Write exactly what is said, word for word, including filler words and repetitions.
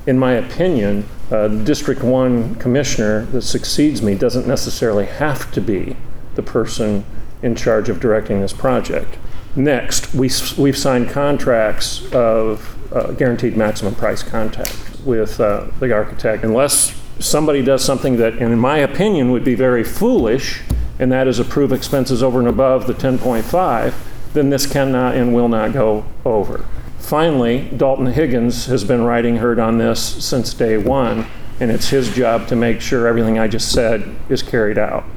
in my opinion, uh, District one commissioner that succeeds me doesn't necessarily have to be the person in charge of directing this project. Next, we, we've signed contracts of uh, guaranteed maximum price contact with uh, the architect. Unless somebody does something that, in my opinion, would be very foolish, and that is approve expenses over and above the ten point five, then this cannot and will not go over. Finally, Dalton Higgins has been riding herd on this since day one, and it's his job to make sure everything I just said is carried out.